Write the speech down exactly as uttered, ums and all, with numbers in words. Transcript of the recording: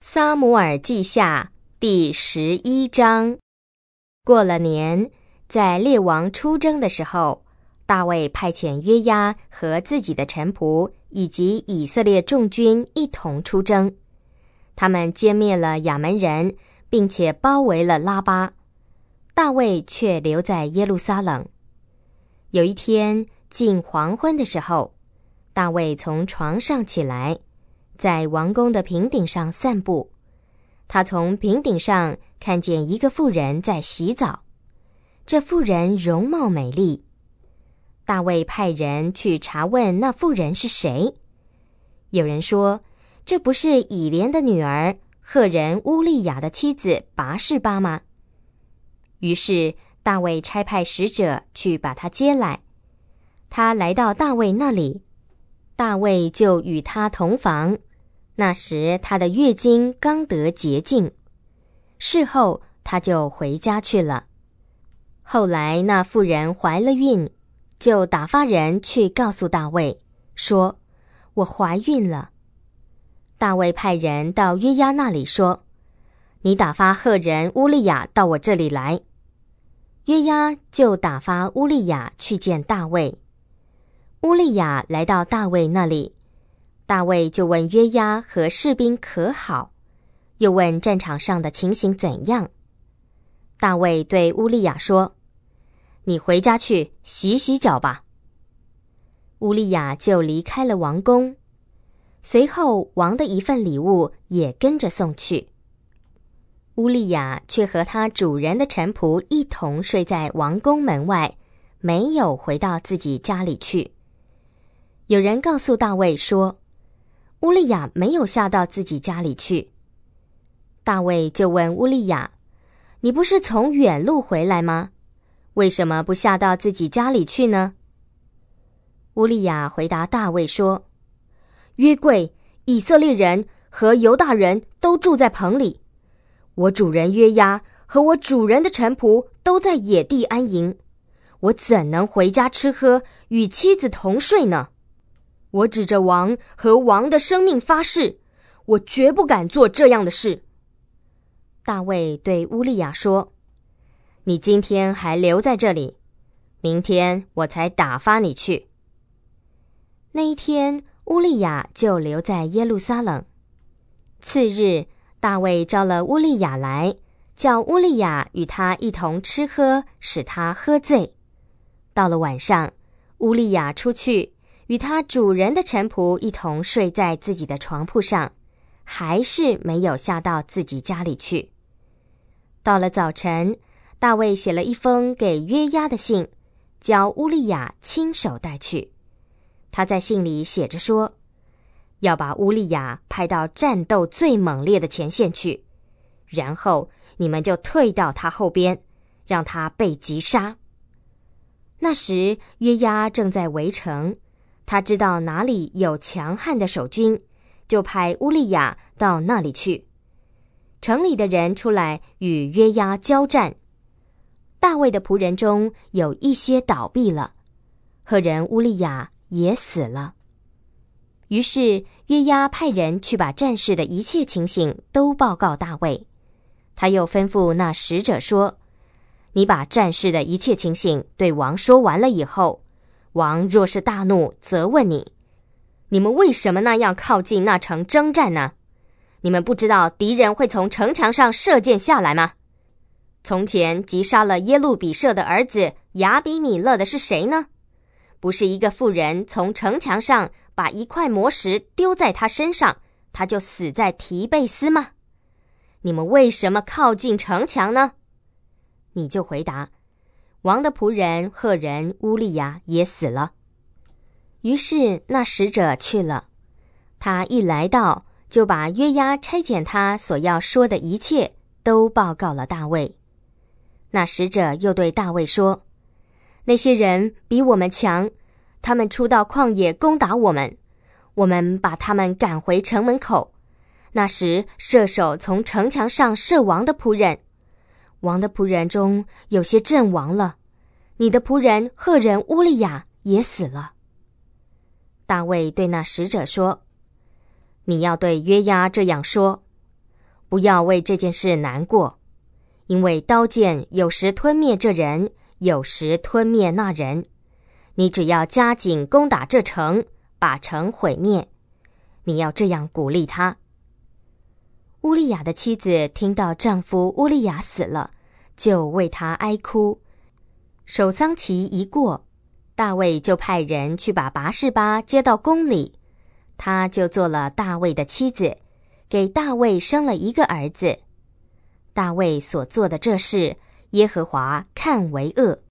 撒母耳记下第十一章。过了年，在列王出征的时候，大卫派遣约押和自己的臣仆以及以色列众军一同出征。他们歼灭了亚门人，并且包围了拉巴。大卫却留在耶路撒冷。有一天近黄昏的时候，大卫从床上起来，在王宫的平顶上散步。他从平顶上看见一个妇人在洗澡，这妇人容貌美丽。大卫派人去查问那妇人是谁。有人说，这不是以莲的女儿赫人乌利亚的妻子拔示巴吗？于是大卫差派使者去把她接来。他来到大卫那里，大卫就与她同房。那时她的月经刚得洁净，事后她就回家去了。后来那妇人怀了孕，就打发人去告诉大卫，说：我怀孕了。大卫派人到约押那里说：你打发赫人乌利亚到我这里来。约押就打发乌利亚去见大卫。乌利亚来到大卫那里，大卫就问约押和士兵可好，又问战场上的情形怎样。大卫对乌利亚说：你回家去洗洗脚吧。乌利亚就离开了王宫，随后王的一份礼物也跟着送去。乌利亚却和他主人的臣仆一同睡在王宫门外，没有回到自己家里去。有人告诉大卫说，乌利亚没有下到自己家里去。大卫就问乌利亚：你不是从远路回来吗？为什么不下到自己家里去呢？乌利亚回答大卫说：约柜、以色列人和犹大人都住在棚里，我主人约押和我主人的臣仆都在野地安营，我怎能回家吃喝，与妻子同睡呢？我指着王和王的生命发誓，我绝不敢做这样的事。大卫对乌利亚说：你今天还留在这里，明天我才打发你去。那一天乌利亚就留在耶路撒冷。次日大卫召了乌利亚来，叫乌利亚与他一同吃喝，使他喝醉。到了晚上，乌利亚出去与他主人的臣仆一同睡在自己的床铺上，还是没有下到自己家里去。到了早晨，大卫写了一封给约押的信，叫乌利亚亲手带去。他在信里写着说，要把乌利亚派到战斗最猛烈的前线去，然后你们就退到他后边，让他被击杀。那时约押正在围城，他知道哪里有强悍的守军，就派乌利亚到那里去。城里的人出来与约押交战，大卫的仆人中有一些倒闭了，赫人乌利亚也死了。于是约押派人去把战事的一切情形都报告大卫。他又吩咐那使者说，你把战事的一切情形对王说完了以后，王若是大怒，责问你，你们为什么那样靠近那城征战呢？你们不知道敌人会从城墙上射箭下来吗？从前击杀了耶路比舍的儿子亚比米勒的是谁呢？不是一个妇人从城墙上把一块磨石丢在他身上，他就死在提贝斯吗？你们为什么靠近城墙呢？你就回答，王的仆人赫人乌利亚也死了。于是那使者去了，他一来到，就把约押差遣他所要说的一切都报告了大卫。那使者又对大卫说，那些人比我们强，他们出到旷野攻打我们，我们把他们赶回城门口。那时射手从城墙上射王的仆人，王的仆人中有些阵亡了，你的仆人赫人乌利亚也死了。大卫对那使者说，你要对约押这样说， 不要为这件事难过，因为刀剑有时吞灭这人，有时吞灭那人。你只要加紧攻打这城，把城毁灭。你要这样鼓励他。乌利亚的妻子听到丈夫乌利亚死了，就为他哀哭。守丧期一过，大卫就派人去把拔示巴接到宫里，他就做了大卫的妻子，给大卫生了一个儿子。大卫所做的这事，耶和华看为恶。